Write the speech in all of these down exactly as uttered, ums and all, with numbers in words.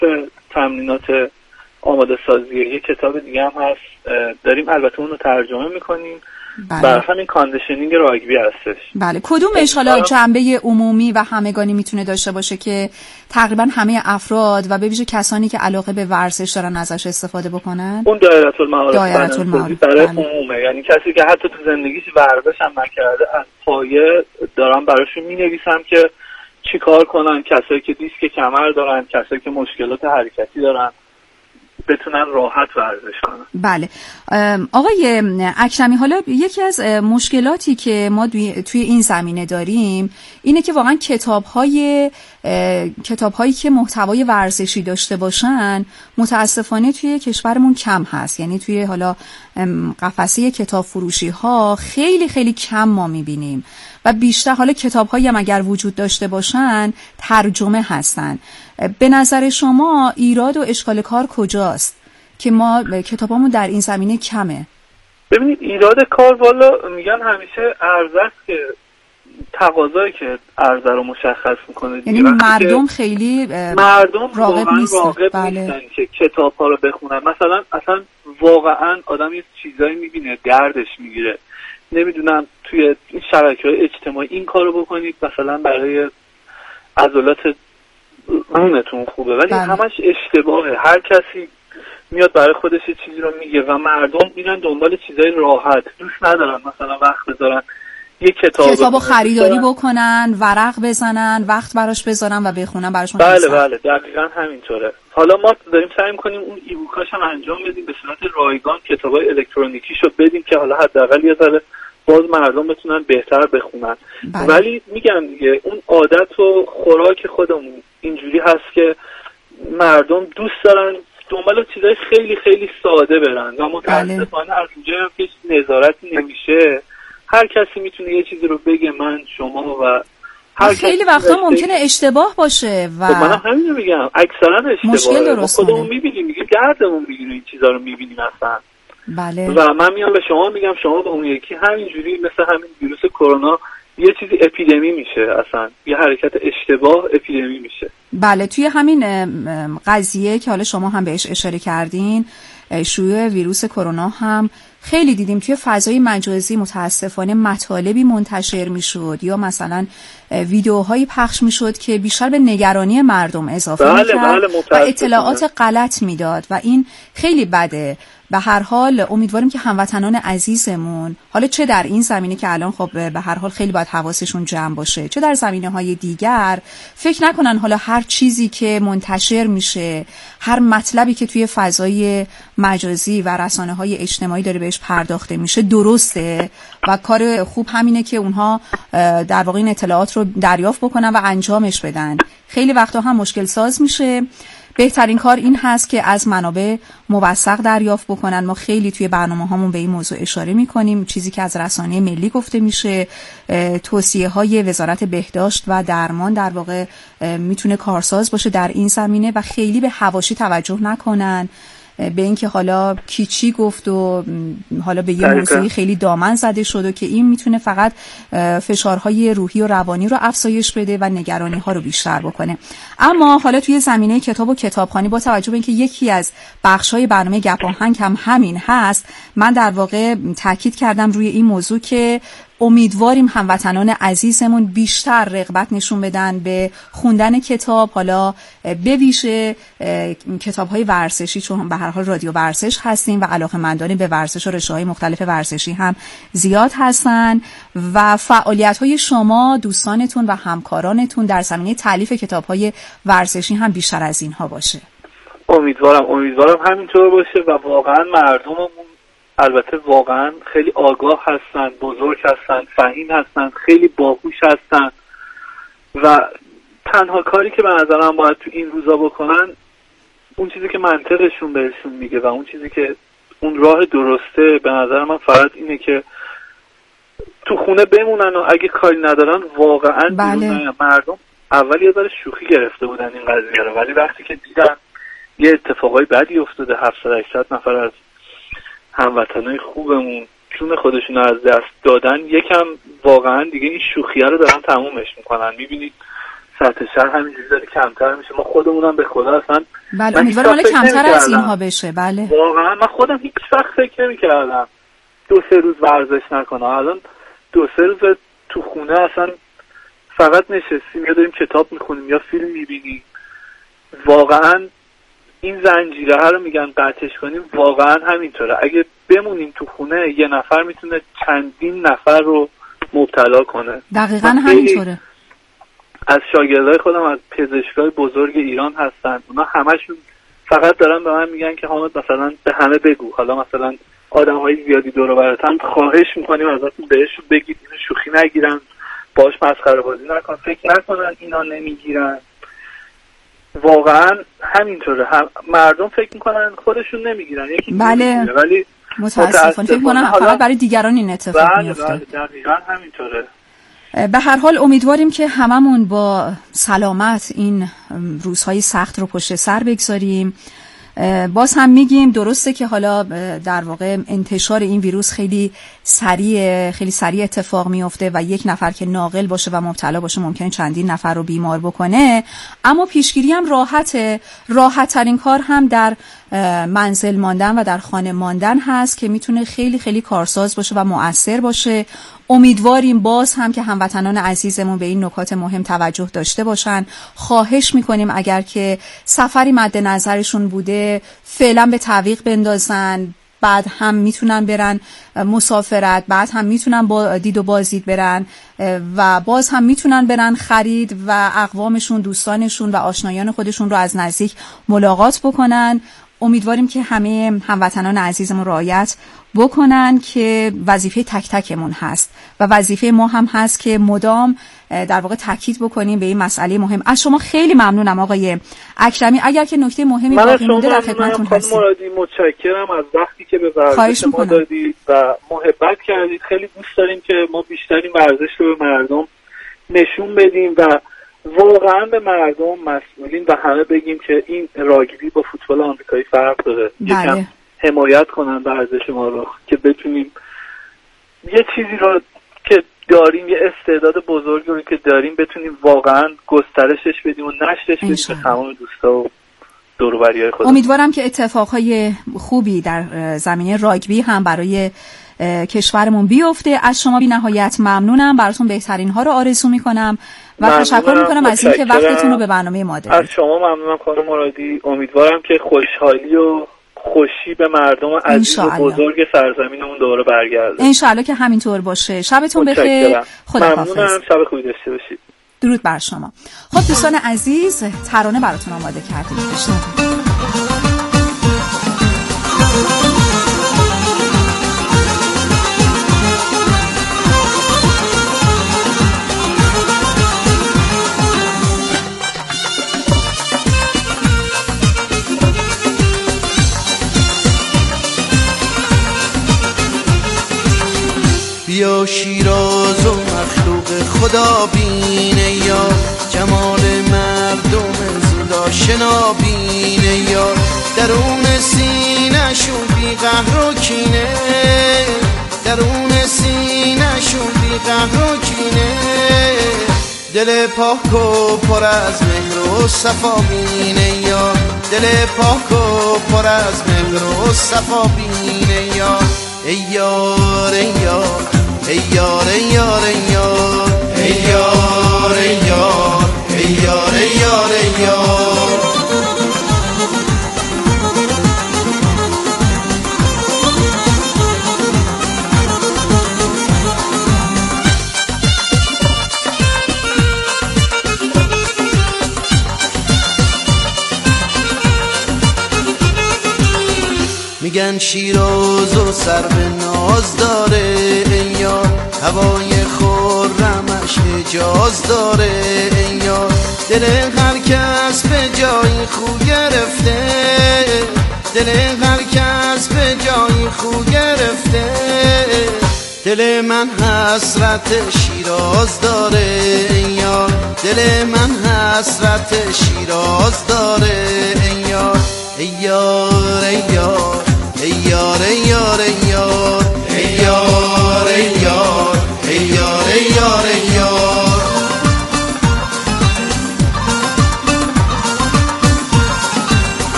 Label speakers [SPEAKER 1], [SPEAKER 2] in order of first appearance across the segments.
[SPEAKER 1] تمرینات آماده سازی. یه کتاب دیگه هم هست داریم، البته اون رو ترجمه میکنیم.
[SPEAKER 2] بله.
[SPEAKER 1] برای همین کاندیشنینگ راگبی هستش.
[SPEAKER 2] بله. کدومش حالا جنبه عمومی و همگانی میتونه داشته باشه که تقریبا همه افراد و به ویژه کسانی که علاقه به ورزش دارن ازش استفاده بکنن؟
[SPEAKER 1] اون دایره المعارف
[SPEAKER 2] دایره المعارف
[SPEAKER 1] برای
[SPEAKER 2] بله.
[SPEAKER 1] عمومه، یعنی کسی که حتی تو زندگیش ورزش هم نکرده از پایه دارم براشون مینویسم که چی کار کنن، کسایی که دیسک کمر دارن، کسایی که مشکلات حرکتی دارن بتونن راحت ورزش کنن.
[SPEAKER 2] بله. آقای اکرمی، حالا یکی از مشکلاتی که ما توی این زمینه داریم اینه که واقعا کتاب‌های کتاب‌هایی که محتوای ورزشی داشته باشن متاسفانه توی کشورمون کم هست. یعنی توی حالا قفسه کتاب فروشی ها خیلی خیلی کم ما می‌بینیم و بیشتر حالا کتاب‌هایی هم اگر وجود داشته باشن ترجمه هستن. به نظر شما ایراد و اشکال کار کجاست که ما کتابامون در این زمینه کمه؟
[SPEAKER 1] ببینید ایراد کار والا میگن همیشه عرضه است که تقاضایی که عرضه رو مشخص میکنه.
[SPEAKER 2] یعنی مردم خیلی
[SPEAKER 1] مردم
[SPEAKER 2] راغب نیستن
[SPEAKER 1] راغب
[SPEAKER 2] بله.
[SPEAKER 1] نیستن که کتاب ها رو بخونن. مثلا اصلا واقعا آدم یه چیزایی میبینه دردش میگیره، نمیدونم توی این شبکه‌های اجتماعی این کارو بکنید مثلا برای عضلات اونتون خوبه، ولی
[SPEAKER 2] بله.
[SPEAKER 1] همش اشتباهه. هر کسی میاد برای خودش یه چیزی رو میگه و مردم میرن دنبال چیزای راحت، دوست ندارن مثلا وقت بذارن یه کتاب
[SPEAKER 2] کتابو خریداری بکنن، ورق بزنن، وقت براش بذارن و بخونن براشون.
[SPEAKER 1] بله بله دقیقاً همینطوره. حالا ما داریم سعی می‌کنیم اون ایبوکاش هم انجام بدیم به صورت رایگان، کتابای الکترونیکیشو بدیم که حالا حداقل یه ذره باز مردم بتونن بهتر بخونن.
[SPEAKER 2] بله.
[SPEAKER 1] ولی میگم دیگه اون عادت و خوراک خودمون اینجوری هست که مردم دوست دارن دنبال چیزای خیلی خیلی ساده برن و متاسفانه از اونجایی هم که نظارتی نمیشه هر کسی میتونه یه چیزی رو بگه من شما و هر
[SPEAKER 2] خیلی وقتا ممکنه اشتباه باشه و
[SPEAKER 1] خب منم همین رو میگم اکثرا اشتباهه. ما خودمون میبینیم میگه دردمون میگیره این چیزا رو میبینیم اصلا.
[SPEAKER 2] بله.
[SPEAKER 1] و من میام به شما میگم شما به اون یکی همینجوری مثل همین ویروس کرونا یه چیزی اپیدمی میشه، اصلا یه حرکت اشتباه اپیدمی میشه.
[SPEAKER 2] بله. توی همین قضیه که حالا شما هم بهش اشاره کردین، شیوع ویروس کرونا هم خیلی دیدیم توی فضای مجازی متاسفانه مطالبی منتشر میشد یا مثلا ویدیوهایی پخش میشد که بیشتر به نگرانی مردم اضافه
[SPEAKER 1] بله
[SPEAKER 2] میکرد
[SPEAKER 1] بله
[SPEAKER 2] و اطلاعات غلط میداد و این خیلی بده. به هر حال امیدواریم که هموطنان عزیزمون حالا چه در این زمینه که الان خب به هر حال خیلی باید حواسشون جمع باشه، چه در زمینه‌های دیگر فکر نکنن حالا هر چیزی که منتشر میشه، هر مطلبی که توی فضای مجازی و رسانه‌های اجتماعی داره بهش پرداخته میشه درسته و کار خوب همینه که اونها در واقع این اطلاعات رو دریافت بکنن و انجامش بدن. خیلی وقتا هم مشکل ساز میشه. بهترین کار این هست که از منابع موثق دریافت بکنن. ما خیلی توی برنامه‌هامون به این موضوع اشاره می‌کنیم، چیزی که از رسانه ملی گفته میشه، توصیه‌های وزارت بهداشت و درمان در واقع میتونه کارساز باشه در این زمینه و خیلی به حواشی توجه نکنن، به اینکه حالا کیچی گفت و حالا به یه موضوعی خیلی دامن زده شد و که این میتونه فقط فشارهای روحی و روانی رو افزایش بده و نگرانی‌ها رو بیشتر بکنه. اما حالا توی زمینه کتاب و کتابخوانی با توجه به اینکه یکی از بخش‌های برنامه گپ آهنگ هم همین هست، من در واقع تاکید کردم روی این موضوع که امیدواریم هموطنان عزیزمون بیشتر رغبت نشون بدن به خوندن کتاب، حالا به ویژه کتاب‌های ورزشی، چون به هر حال رادیو ورزش هستیم و علاقه‌مندان به ورزش و رشته‌های مختلف ورزشی هم زیاد هستن و فعالیت‌های شما، دوستانتون و همکارانتون در زمینه تالیف کتاب‌های ورزشی هم بیشتر از اینها باشه.
[SPEAKER 1] امیدوارم امیدوارم همینطور باشه و واقعا مردممون البته واقعا خیلی آگاه هستن، بزرگ هستن، فهیم هستن، خیلی باهوش هستن و تنها کاری که به نظرم باید تو این روزا بکنن اون چیزی که منطقشون بهشون میگه و اون چیزی که اون راه درسته به نظر من فقط اینه که تو خونه بمونن و اگه کاری ندارن واقعا
[SPEAKER 2] بله.
[SPEAKER 1] مردم اول یه ذره شوخی گرفته بودن این قضیه رو، ولی وقتی که دیدن یه اتفاقای بدی افتاده، هفتصد هشتصد نفر از هموطنای خوبمون جون خودشون رو از دست دادن، یکم واقعا دیگه این شوخیه رو دارن تمومش میکنن. میبینید سطح شهر همینجوری داره کمتر میشه. ما خودمون هم به خدا اصلا
[SPEAKER 2] بله امیدوارم حالا کمتر از اینها بشه. بله
[SPEAKER 1] واقعا من خودم هیچ وقت فکر نمی‌کردم دو سه روز ورزش نکنم. الان دو سه روز تو خونه اصلا فقط نشستیم یا داریم کتاب میخونیم یا فیلم میبینیم. واقعا این زنجیره ها رو میگن قطعش کنیم، واقعا همینطوره. اگه بمونیم تو خونه یه نفر میتونه چندین نفر رو مبتلا کنه.
[SPEAKER 2] دقیقاً همینطوره.
[SPEAKER 1] از شاگردای خودم از پزشکای بزرگ ایران هستن، اونا همشون فقط دارن به من میگن که حامد مثلا به همه بگو، حالا مثلا آدم‌های زیادی دور و برتن خواهش میکنیم ازتون بهشون بگید شوخی نگیرن، باش مسخره بازی نکن، فکر نکنن اینا نمیگیرن. واقعا همینطوره. هم مردم فکر میکنن خودشون نمیگیرن، یکی
[SPEAKER 2] بله.
[SPEAKER 1] نمیگیره، ولی
[SPEAKER 2] متاسفانه فکر میکنن فقط برای دیگران این اتفاق
[SPEAKER 1] بله
[SPEAKER 2] میفته.
[SPEAKER 1] بله دقیقاً همینطوره.
[SPEAKER 2] به هر حال امیدواریم که هممون با سلامت این روزهای سخت رو پشت سر بگذاریم. باز هم میگیم درسته که حالا در واقع انتشار این ویروس خیلی سریع خیلی سریع اتفاق میفته و یک نفر که ناقل باشه و مبتلا باشه ممکنه چندین نفر رو بیمار بکنه، اما پیشگیری هم راحته. راحت ترین کار هم در منزل ماندن و در خانه ماندن هست که میتونه خیلی خیلی کارساز باشه و مؤثر باشه. امیدواریم باز هم که هموطنان عزیزمون به این نکات مهم توجه داشته باشن. خواهش میکنیم اگر که سفری مد نظرشون بوده فعلا به تعویق بندازن، بعد هم میتونن برن مسافرت، بعد هم میتونن با دید و بازدید برن و باز هم میتونن برن خرید و اقوامشون، دوستانشون و آشنایان خودشون رو از نزدیک ملاقات بکنن. امیدواریم که همه هموطنان عزیزمون رعایت بکنن که وظیفه تک تکمون هست و وظیفه ما هم هست که مدام در واقع تاکید بکنیم به این مسئله مهم. از شما خیلی ممنونم آقای اکرمی. اگر که نکته مهمی باقی مونده در خدمتتون هستیم.
[SPEAKER 1] من مرادی متشکرم از وقتی که به ورزش ما دادید و محبت کردید. خیلی دوست داریم که ما بیشترین ورزش رو به مردم نشون بدیم و واقعا به مردم، مسئولین و همه بگیم که این راگبی با فوتبال آمریکایی فرق داره.
[SPEAKER 2] بله.
[SPEAKER 1] حمایت کنن ورزش ما رو که بتونیم یه چیزی رو که داریم، یه استعداد بزرگی رو که داریم بتونیم واقعا گسترشش بدیم و نشرش بدیم به تمام دوستا و دور و بریای خودمون.
[SPEAKER 2] امیدوارم که اتفاقهای خوبی در زمینه راگبی هم برای کشورمون بیفته. از شما بی نهایت ممنونم، براتون بهترین ها رو آرزو میکنم و تشکر میکنم از اینکه وقتتون رو به برنامه ما دادید.
[SPEAKER 1] از شما ممنونم خانم مرادی. امیدوارم که خوشحالی و خوشی به مردم عزیز و بزرگ سرزمینمون دوباره برگرده.
[SPEAKER 2] انشالله که همینطور باشه. شبتون بخیر. خداحافظ.
[SPEAKER 1] ممنونم. شب خوبی داشته باشید.
[SPEAKER 2] درود بر شما. خب دوستان عزیز، ترانه براتون آماده کردیم. بشنوید.
[SPEAKER 3] بیا شیراز و مخلوق خدا بینه یا جمال مردم زیبا شنا بینه یا درون سینه شون بی قهر و کینه، درون سینه شون بی قهر و کینه، دل پاک و پر از مهر و صفا بینه یا دل پاک و پر از مهر و صفا بینه یا ای یار ای یار ای یار ای یار ای یار ای یار ای یار ای یار ای یار ای یار. میگن شیراز و سر به ناز داره ای یار، هوای خرمش اجاز داره ای یار، دل هر کس به جای خو گرفته، دل هر کس به جای خو گرفته، دل من حسرت شیراز داره ای یار، دل من حسرت شیراز داره ای یار ای یار ای یار ای یار ای یار ای یار ای یار ای یار ای یار ای یار ای یار.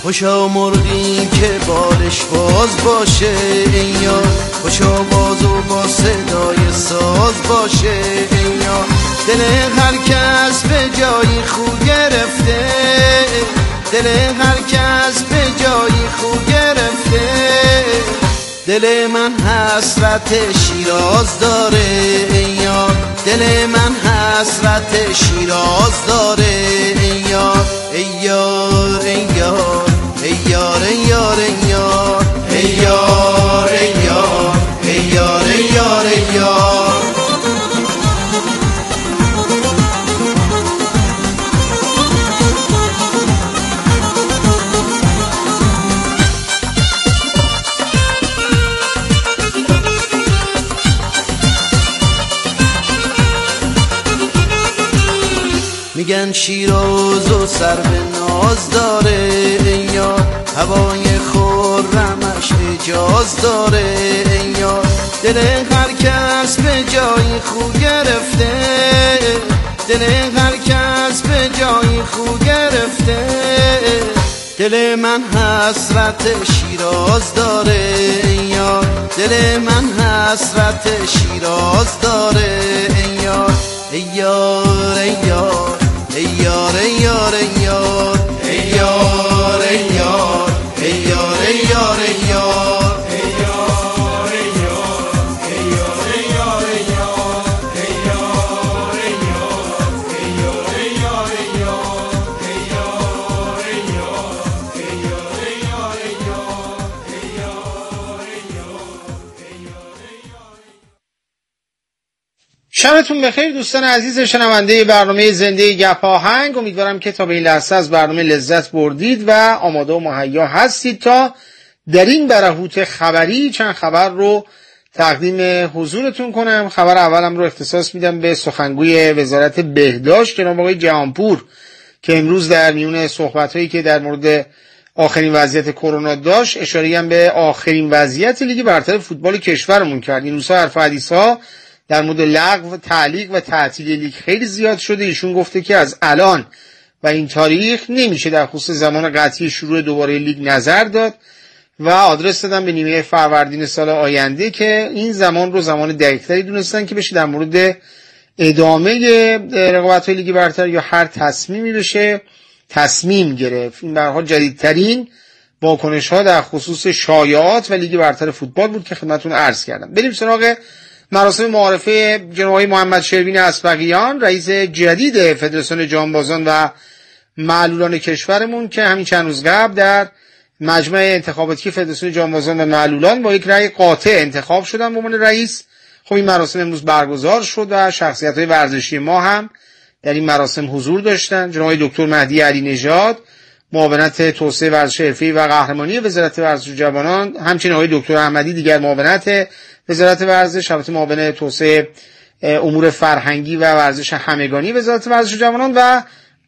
[SPEAKER 3] خوشا مرغی که بالش باز باشه ای یار، خوشا باز و با صدای ساز باشه ای یار. دل هر کس به جایی خو گرفته، دل هر کس به جایی خو گرفته. دل من حسرت شیراز داره ای یار، دل من حسرت شیراز داره ای یار. ای یار ای یار ای یار ای یار ای یار ای یار ای یار ای یار ای یار ای یار. میگن شیراز و سر به ناز داره ای یار، هوای خرمش اجاز داره ای یار. دل هر کس به جایی خو گرفته، دل هر کس به جایی خو گرفته. دل من حسرت شیراز داره ای یار، دل من حسرت شیراز داره ای یار. ای یار ای یار ای یار ای یار ای یار ای یار ای یار ای یار ای یار ای یار.
[SPEAKER 4] شبتون بخیر دوستان عزیز شنونده برنامه زنده گپ آهنگ. امیدوارم که تا به این لحظه از برنامه لذت بردید و آماده و مهیا هستید تا در این برهوت خبری چند خبر رو تقدیم حضورتون کنم. خبر اولم رو اختصاص میدم به سخنگوی وزارت بهداشت جناب آقای جهانپور که امروز در میون صحبت‌هایی که در مورد آخرین وضعیت کرونا داشت اشاره هم به آخرین وضعیت لیگ برتر فوتبال کشورمون کرد. این روزها حرف و حدیث‌ها در مورد لغو، تعلیق و تعطیل لیگ خیلی زیاد شده. ایشون گفته که از الان و این تاریخ نمیشه در خصوص زمان قطعی شروع دوباره لیگ نظر داد و آدرس دادن به نیمه فروردین سال آینده که این زمان رو زمان دقیق‌تری دونستن که بشه در مورد ادامه رقابت‌های لیگ برتر یا هر تصمیمی بشه تصمیم گرفت. این به هر حال جدیدترین واکنش‌ها در خصوص شایعات و لیگ برتر فوتبال بود که خدمتتون عرض کردم. بریم سراغ مراسم معارفه جناب آقای محمد شروین اسبقیان رئیس جدید فدراسیون جانبازان و معلولان کشورمون که همین چند روز قبل در مجمع انتخاباتی فدراسیون جانبازان و معلولان با یک رأی قاطع انتخاب شدن به عنوان رئیس. خب این مراسم امروز برگزار شد و شخصیت‌های ورزشی ما هم در این مراسم حضور داشتن. جناب آقای دکتر مهدی علی نژاد معاونت توسعه ورزش حرفه‌ای و قهرمانی وزارت ورزش و جوانان، همچنین آقای دکتر احمدی دیگر معاونت وزارت ورزش، البته معاون توسعه امور فرهنگی و ورزش همگانی وزارت ورزش و جوانان و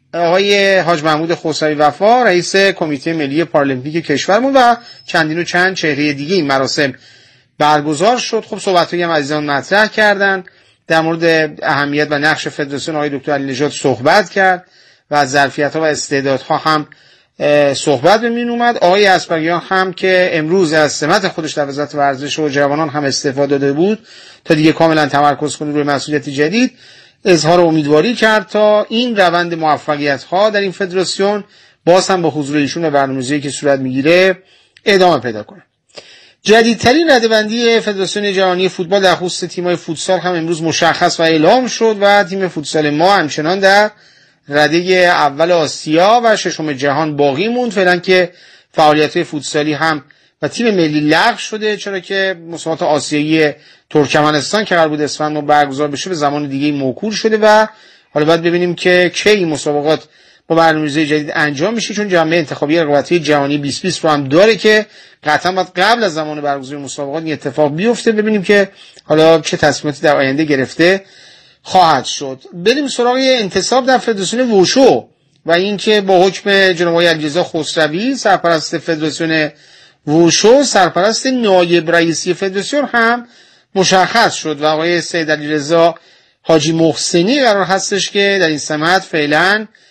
[SPEAKER 4] آقای حاج محمود خسروی وفا رئیس کمیته ملی پارالمپیک کشورمون و چندین و چند چهره دیگه این مراسم برگزار شد. خب صحبت‌هایی هم عزیزان مطرح کردن در مورد اهمیت و نقش فدراسیون. آقای دکتر علی نژاد صحبت کرد و از ظرفیت‌ها و استعدادها هم صحبت به میون اومد. آقای اسبقیان هم که امروز از سمت خودش در وزارت ورزش و جوانان هم استفاده داده بود تا دیگه کاملا تمرکز کنه روی مسئولیت جدید، اظهار امیدواری کرد تا این روند موفقیت‌ها در این فدراسیون باز هم با حضور ایشون و برنامه‌ریزی که صورت میگیره ادامه پیدا کنه. جدیدترین رده‌بندی فدراسیون جهانی فوتبال در خصوص تیم‌های فوتسال هم امروز مشخص و اعلام شد و تیم فوتسال ما همچنان در رده اول آسیا و ششم جهان باقی موند. فعلا که فعالیت فوتسالی هم و تیم ملی لغو شده چرا که مسابقات آسیایی ترکمنستان که قرار بود اسفند ما برگزار بشه به زمان دیگه موکول شده و حالا باید ببینیم که کی این مسابقات با برنامه‌ریزی جدید انجام میشه، چون جامعه انتخابی رقابتی جهانی بیست بیست رو هم داره که قطعا باید قبل از زمان برگزاری مسابقات این اتفاق بیفته. ببینیم که حالا چه تصمیماتی در آینده گرفته خواهد شد. بریم سراغ انتصاب در فدراسیون ووشو و اینکه با حکم جناب آقای علیرضا خسروی سرپرست فدراسیون ووشو سرپرست نایب رئیسی فدراسیون هم مشخص شد و آقای سید علیرضا حاجی محسنی قرار هستش که در این سمت فعلا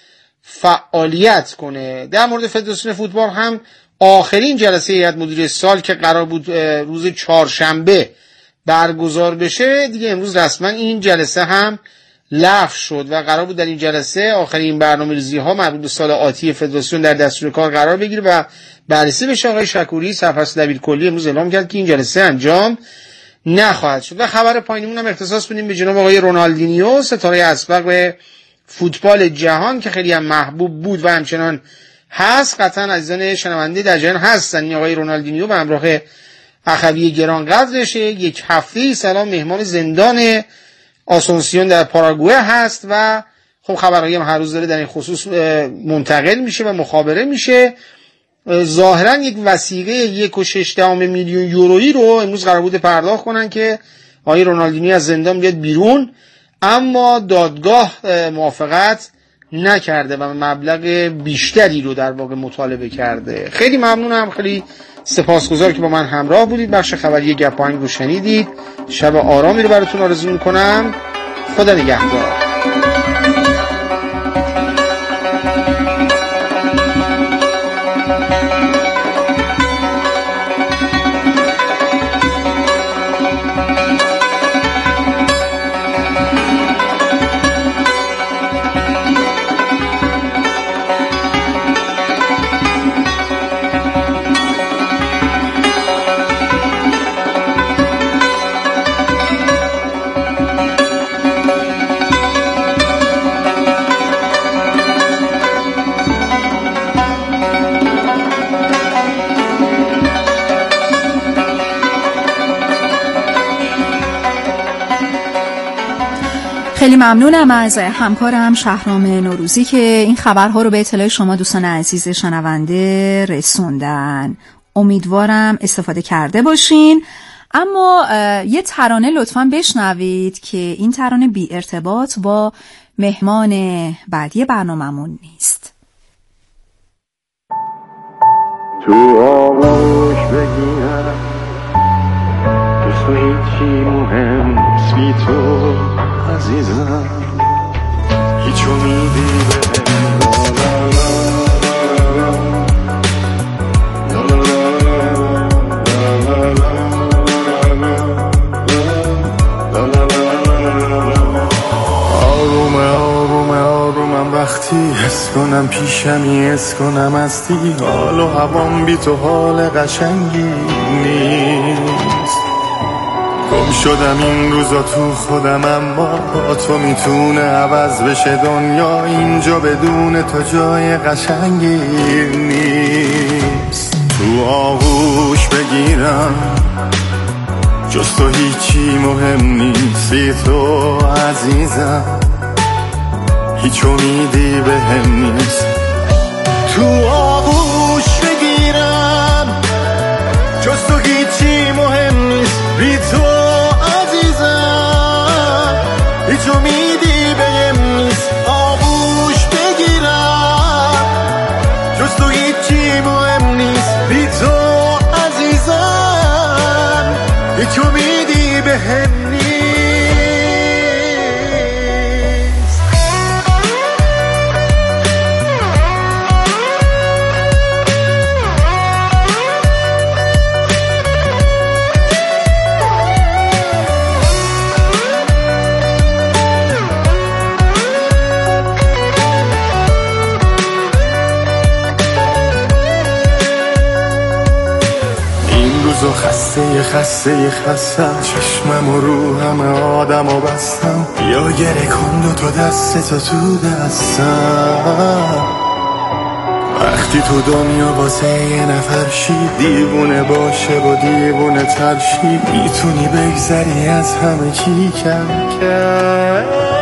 [SPEAKER 4] فعالیت کنه. در مورد فدراسیون فوتبال هم آخرین جلسه هیئت مدیره سال که قرار بود روز چهارشنبه برگزار بشه، دیگه امروز رسما این جلسه هم لغو شد و قرار بود در این جلسه آخرین برنامه‌ریزی ها مربوط به سال آتی فدراسیون در دستور کار قرار بگیره و بررسی بشه. آقای شکوری سرپرست دبیرکلی امروز اعلام کرد که این جلسه انجام نخواهد شد. و خبر پایینمون هم اختصاص بدیم به جناب آقای رونالدینیو، ستاره اسبق فوتبال جهان که خیلی هم محبوب بود و همچنان هست. قطعا عزیزان شنونده در جریان هستن این آقای رونالدینیو به همراه اخوی گرانقدرش یک هفته سلام مهمان زندان آسونسیون در پاراگوئه هست و خب خبرهایی هم هر روز داره در این خصوص منتقل میشه و مخابره میشه. ظاهرا یک وثیقه یک و شش دهم میلیون یورویی رو امروز قرار بود پرداخت کنن که آقای رونالدینیو از زندان بیاد بیرون، اما دادگاه موافقت نکرده و مبلغ بیشتری رو در واقع مطالبه کرده. خیلی ممنونم، خیلی سپاسگزار که با من همراه بودید. بخش خبری گپ و آهنگ رو شنیدید. شب آرامی رو براتون آرزو میکنم. خدا نگهدار.
[SPEAKER 2] خیلی ممنونم از همکارم شهرام نوروزی که این خبرها رو به اطلاع شما دوستان عزیز شنونده رسوندن. امیدوارم استفاده کرده باشین. اما یه ترانه لطفاً بشنوید که این ترانه بی ارتباط با مهمان بعدی برنامه‌مون نیست.
[SPEAKER 5] تو آغوش بگیرم تو هیچی مهم بی تو عزیزم، هیچ امیدی بهم آرومه آرومه آرومم وقتی حس کنم پیشمی حس کنم هستی، حال و هوام بی تو حال قشنگی نیست. گم شدم این روزا تو خودم، اما با تو میتونه عوض بشه دنیا. اینجا بدون تو جای قشنگی نیست. تو آغوش بگیرم جز تو هیچی مهم نیست بی تو عزیزم، هیچ امیدی بهم نیست. تو آغوش بگیرم جز تو هیچی مهم نیست بی تو عزیزم، هیچ امیدی بهم نیست. آغوش بگیرم جز تو هیچی مهم نیست بی تو عزیزم، هیچ امیدی بهم نیست. و خسته خسته خستم، چشمم و رو همه آدم و بستم. یا گره کن دو تا دست تو تو دستم. وقتی تو دنیا واسه یه نفر شی، دیوونه باشه با دیوونه ترشی، میتونی بگذری از همه چی کم کم.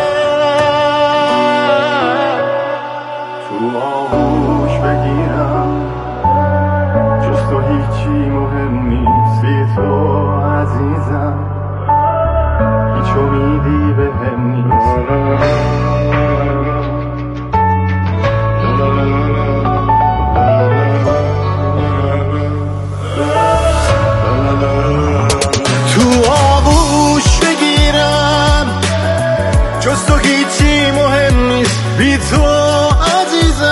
[SPEAKER 5] تو آغوش بگیرم جز تو هیچی مهم نیست بی تو عزیزم، هیچ امیدی بهم نیست. تو آغوش بگیرم جز تو هیچی مهم نیست بی تو عزیزم،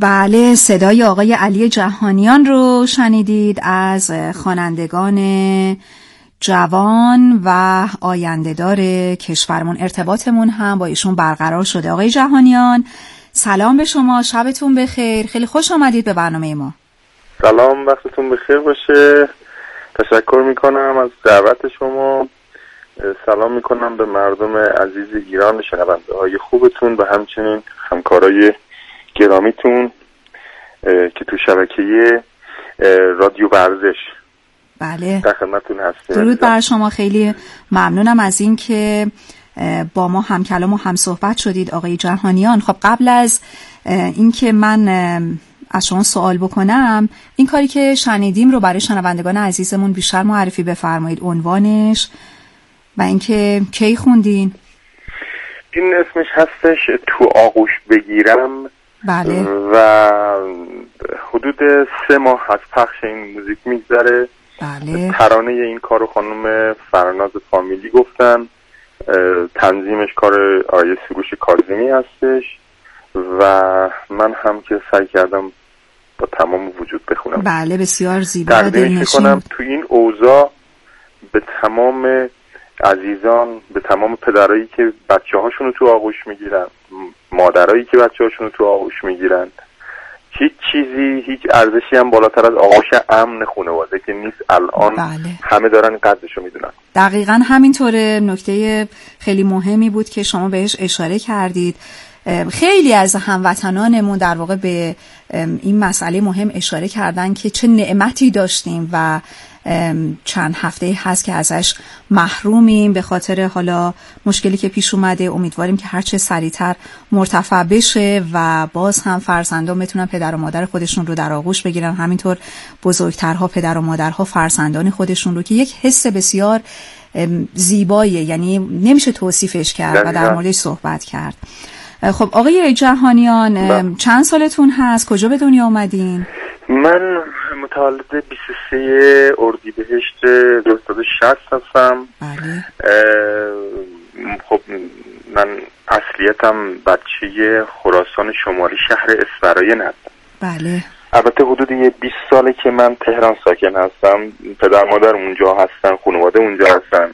[SPEAKER 2] بله، صدای آقای علی جهانیان رو شنیدید از خوانندگان جوان و آینده‌دار کشورمون. ارتباطمون هم با ایشون برقرار شده. آقای جهانیان سلام به شما، شبتون بخیر، خیلی خوش آمدید به برنامه ما.
[SPEAKER 6] سلام، وقتتون بخیر باشه. تشکر میکنم از دعوت شما. سلام میکنم به مردم عزیز ایران، شنونده های خوبتون و همچنین همکارای گرامیتون که تو شبکه رادیو ورزش
[SPEAKER 2] بله
[SPEAKER 6] در خدمتتون هستیم.
[SPEAKER 2] درود بر شما، خیلی ممنونم از این که با ما هم کلام و هم صحبت شدید آقای جهانیان. خب قبل از اینکه من از شما سوال بکنم، این کاری که شنیدیم رو برای شنوندگان عزیزمون بیشتر معرفی بفرمایید، عنوانش و اینکه کی خوندین.
[SPEAKER 6] این اسمش هستش تو آغوش بگیرم.
[SPEAKER 2] بله.
[SPEAKER 6] و حدود سه ماه از پخش این موزیک میگذره.
[SPEAKER 2] بله.
[SPEAKER 6] ترانه این کارو خانم فرناز فامیلی گفتن، تنظیمش کار آقای سروش کاظمی هستش و من هم که سعی کردم با تمام وجود بخونم.
[SPEAKER 2] بله بسیار زیبا و
[SPEAKER 6] دلنشین کنم. تو این اوضاع به تمام عزیزان، به تمام پدرایی که بچه هاشونو تو آغوش میگیرن، مادرایی که بچه هاشونو تو آغوش میگیرن، هیچ چیزی، هیچ ارزشی هم بالاتر از آغوش امن خانواده که نیست الان.
[SPEAKER 2] بله.
[SPEAKER 6] همه دارن قدرشو میدونن.
[SPEAKER 2] دقیقاً همینطوره. نکته خیلی مهمی بود که شما بهش اشاره کردید. خیلی از هموطنانمون در واقع به این مسئله مهم اشاره کردن که چه نعمتی داشتیم و چند هفته هست که ازش محرومیم به خاطر حالا مشکلی که پیش اومده. امیدواریم که هرچه سریعتر مرتفع بشه و باز هم فرزندان بتونن پدر و مادر خودشون رو در آغوش بگیرن، همینطور بزرگترها پدر و مادرها فرزندان خودشون رو، که یک حس بسیار زیباییه، یعنی نمیشه توصیفش کرد و در موردش صحبت کرد. خب آقای جهانیان با. چند سالتون هست؟ کجا به دنیا آمدین؟
[SPEAKER 6] من متولد بیست و سه اردیبهشت هزار و سیصد و شصت هستم.
[SPEAKER 2] بله.
[SPEAKER 6] خب من اصلیتم بچه خراسان شمالی شهر اسفراین هستم.
[SPEAKER 2] بله.
[SPEAKER 6] البته حدود یه بیست ساله که من تهران ساکن هستم، پدر مادر اونجا هستن، خانواده اونجا هستن.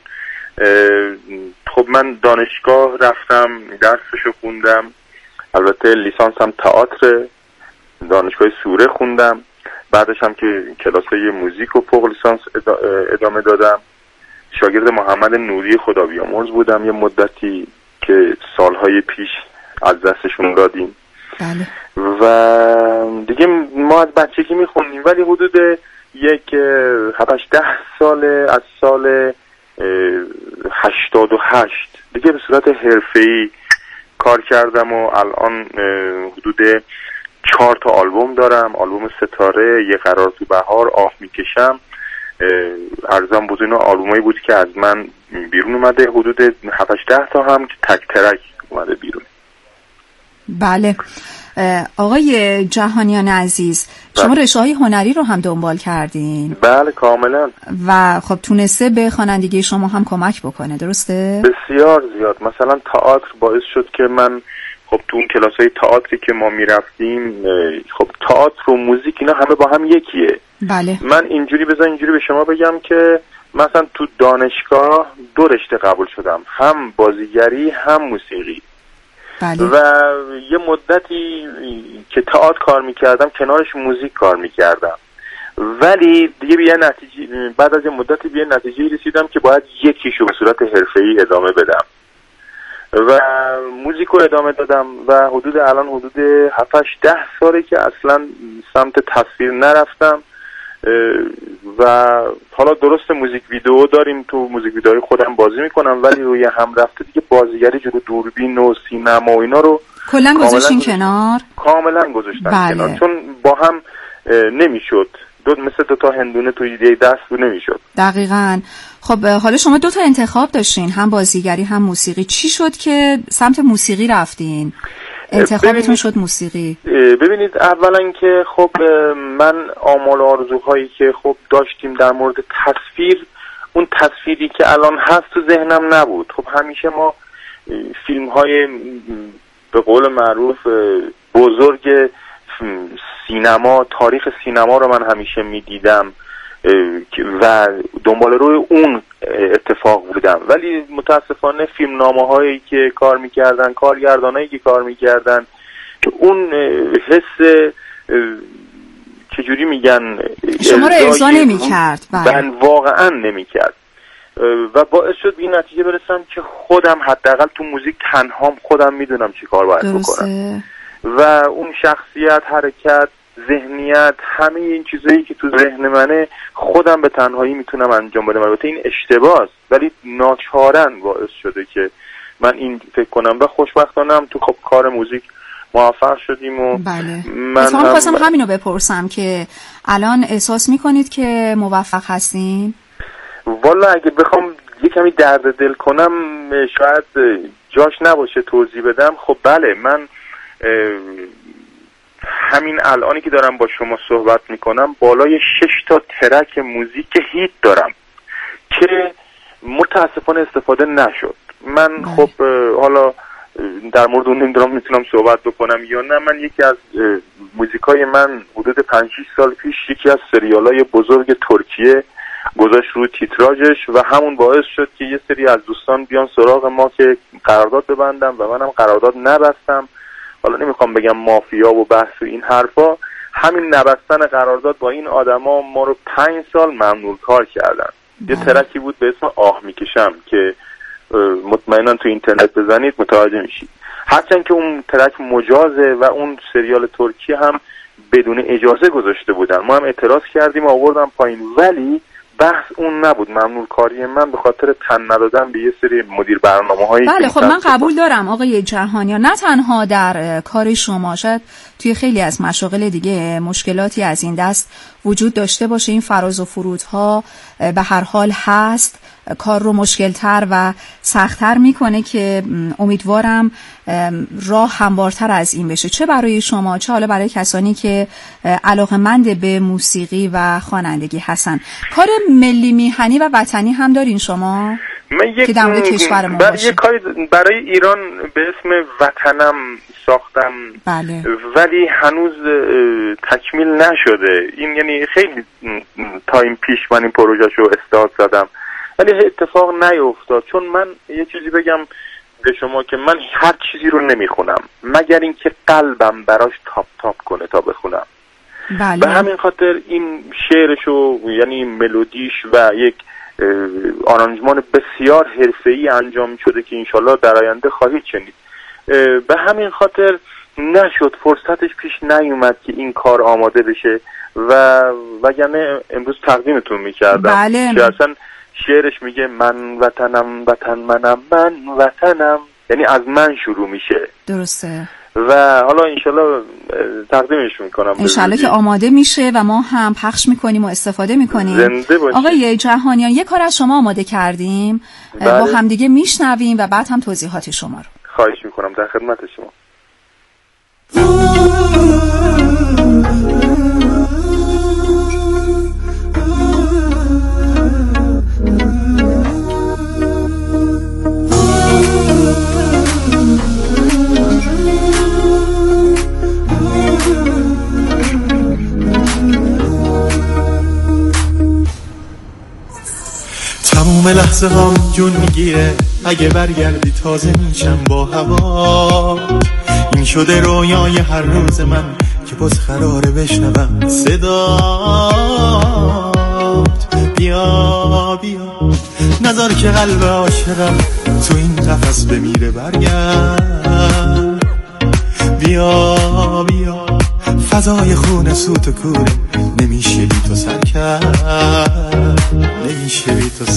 [SPEAKER 6] خب من دانشگاه رفتم، درسشو خوندم، البته لیسانسم تئاتر، دانشگاه سوره خوندم. بعدش هم که کلاسای موزیک و فوق لیسانس ادامه دادم. شاگرد محمد نوری خدا بیامرز بودم یه مدتی که سالهای پیش از دستشون دادیم.
[SPEAKER 2] بله.
[SPEAKER 6] و دیگه ما از بچگی میخوندیم، ولی حدود یک هفتش ده ساله از سال هشتاد و هشت دیگه به صورت حرفه‌ای کار کردم و الان حدود چهار تا آلبوم دارم. آلبوم ستاره، یه قرار تو بهار، آه میکشم. ارزم بود اینا آلبومایی بود که از من بیرون اومده. حدود هفتش ده تا هم که تک ترک اومده بیرون.
[SPEAKER 2] بله. آقای جهانیان عزیز، شما رشته‌های هنری رو هم دنبال کردین؟
[SPEAKER 6] بله کاملا.
[SPEAKER 2] و خب تونسته به خوانندگی شما هم کمک بکنه، درسته؟
[SPEAKER 6] بسیار زیاد. مثلا تئاتر باعث شد که من خب تو اون کلاسای تئاتری که ما میرفتیم، خب تئاتر و موزیک اینا همه با هم یکیه.
[SPEAKER 2] بله.
[SPEAKER 6] من اینجوری بذار اینجوری به شما بگم که مثلا تو دانشگاه دو رشته قبول شدم، هم بازیگری هم موسیقی.
[SPEAKER 2] بله.
[SPEAKER 6] و یه مدتی که تئاتر کار میکردم کنارش موزیک کار میکردم، ولی دیگه به یه نتیجه، بعد از یه مدتی به یه نتیجه رسیدم که باید یکیشو به صورت حرفه‌ای ادامه بدم و موزیکو ادامه دادم و حدود الان حدود هفتش ده ساله که اصلا سمت تصویر نرفتم. و حالا درست موزیک ویدیو داریم، تو موزیک ویدیوهای خودم بازی میکنم، ولی روی هم رفته دیگه بازیگری جلو دوربین و سینما و اینا رو
[SPEAKER 2] کلا گذاشتین کنار.
[SPEAKER 6] کاملا گذاشتم
[SPEAKER 2] بله.
[SPEAKER 6] کنار، چون با هم نمیشد، دو مثل دو تا هندونه تو ایده دست رو نمیشد.
[SPEAKER 2] دقیقاً. خب حالا شما دو تا انتخاب داشتین، هم بازیگری هم موسیقی. چی شد که سمت موسیقی رفتین؟ انتخابتون شد موسیقی.
[SPEAKER 6] ببینید اولا که خب من آمال و آرزوهایی که خب داشتیم در مورد تصویر، اون تصویری که الان هست تو ذهنم نبود. خب همیشه ما فیلم های به قول معروف بزرگ سینما، تاریخ سینما رو من همیشه میدیدم و دنبال روی اون اتفاق بودم، ولی متاسفانه فیلمنامه هایی که کار میکردن، کارگردانایی که کار میکردن، اون حس چجوری میگن
[SPEAKER 2] شما رو ارضا نمیکرد،
[SPEAKER 6] من واقعا نمیکرد و باعث شد به این نتیجه برسم که خودم حداقل تو موزیک تنهام خودم میدونم چی کار باید بکنم و اون شخصیت، حرکت، ذهنیت، همه این چیزایی که تو ذهن منه خودم به تنهایی میتونم انجام بدم. البته این اشتباهه ولی ناچارن باعث شده که من این فکر کنم و خوشبختانه هم تو خب کار موزیک موفق شدیم و
[SPEAKER 2] بله. من هم خواستم همینو بپرسم که الان احساس میکنید که موفق هستین؟
[SPEAKER 6] والا اگه بخوام یه کمی درد دل کنم شاید جاش نباشه توضیح بدم. خب بله، من همین الانی که دارم با شما صحبت میکنم بالای شش تا ترک موزیک هیت دارم که متاسفانه استفاده نشد. من خب حالا در مورد اون نمیدونم میتونم صحبت بکنم یا نه. من یکی از موزیکای من حدود پنج شش سال پیش یکی از سریالای بزرگ ترکیه گذاشت روی تیتراژش و همون باعث شد که یه سری از دوستان بیان سراغ ما که قرارداد ببندم و منم قرارداد نبستم. حالا نمیخوام بگم مافیا و بحث و این حرفا، همین نبستن قرارداد با این آدما ما رو پنج سال ممنوع کار کردن. یه ترکی بود به اسم آه میکشم که مطمئنا تو اینترنت بزنید متوجه میشید. هرچند که اون ترک مجازه و اون سریال ترکی هم بدون اجازه گذاشته بودن، ما هم اعتراض کردیم و آوردم پایین، ولی بحث اون نبود. ممنوع کاری من به خاطر تن ندادن به یه سری مدیر برنامه‌هایی.
[SPEAKER 2] بله خب من قبول دارم آقای جهانیان، نه تنها در کار شما، شاید توی خیلی از مشاغل دیگه مشکلاتی از این دست وجود داشته باشه. این فراز و فرودها به هر حال هست، کار رو مشکلتر و سخت‌تر میکنه که امیدوارم راه هموارتر از این بشه، چه برای شما چه حالا برای کسانی که علاقه‌مند به موسیقی و خوانندگی هستن. کار ملی میهنی و وطنی هم دارین شما
[SPEAKER 6] من
[SPEAKER 2] که در مورد کشورمون
[SPEAKER 6] باشه؟ یک کاری برای ایران به اسم وطنم ساختم.
[SPEAKER 2] بله.
[SPEAKER 6] ولی هنوز تکمیل نشده. این یعنی خیلی تایم پیش من این پروژه رو استارت زدم ولی اتفاق نیفتاد. چون من یه چیزی بگم به شما که من هر چیزی رو نمیخونم مگر اینکه قلبم براش تاپ تاپ کنه تا بخونم.
[SPEAKER 2] بله.
[SPEAKER 6] به همین خاطر این شعرشو یعنی ملودیش و یک آرانجمان بسیار حرفه‌ای انجام شده که انشالله در آینده خواهید شنید. به همین خاطر نشد، فرصتش پیش نیومد که این کار آماده بشه و وگرنه امروز تقدیمتون میکردم.
[SPEAKER 2] بله.
[SPEAKER 6] که اصلا شعرش میگه من وطنم وطن منم من وطنم، یعنی از من شروع میشه.
[SPEAKER 2] درسته.
[SPEAKER 6] و حالا انشالله تقدیمش میکنم
[SPEAKER 2] انشالله که آماده میشه و ما هم پخش میکنیم و استفاده میکنیم.
[SPEAKER 6] زنده باشید.
[SPEAKER 2] آقای جهانیان یه کار از شما آماده کردیم. بله. با همدیگه میشنویم و بعد هم توضیحات شما رو.
[SPEAKER 6] خواهش میکنم، در خدمت شما.
[SPEAKER 5] تموم لحظه ها جون میگیره اگه برگردی تازه میشم با هوا. این شده رویای هر روز من که باز قراره بشنوم صدات. بیا بیا نذار که قلب عاشقم تو این قفس بمیره، برگرد. بیا بیا فضای خون سوت و کوره، نمیشه بی تو سر کرد، نمیشه بی تو سر